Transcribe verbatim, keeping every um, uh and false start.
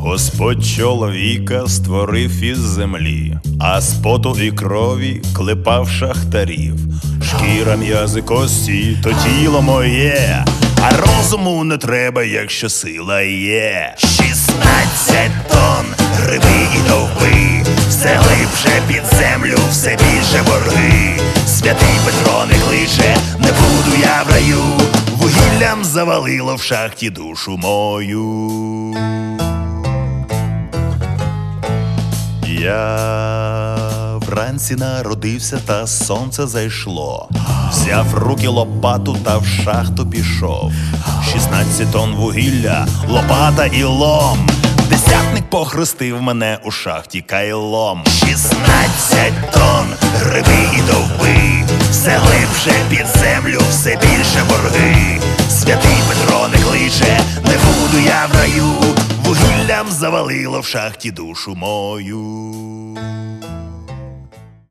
Господь чоловіка створив із землі, а з поту і крові клепав шахтарів. Шкіра, м'язи, кості – то тіло моє, а розуму не треба, якщо сила є. Шістнадцять тонн гриби і довби, все глибше під землю, все більше борги. Святий Петро не кличе, не буду я в раю, вугіллям завалило в шахті душу мою. Я вранці народився, та сонце зайшло. Взяв в руки лопату та в шахту пішов. Шістнадцять тонн вугілля, лопата і лом. Десятник похрестив мене у шахті кайлом. Шістнадцять тонн гриби і довби, все глибше під землю, все більше борги. Святий Петро не кличе, не буду я в раю, вугіллям завалило в шахті душу мою.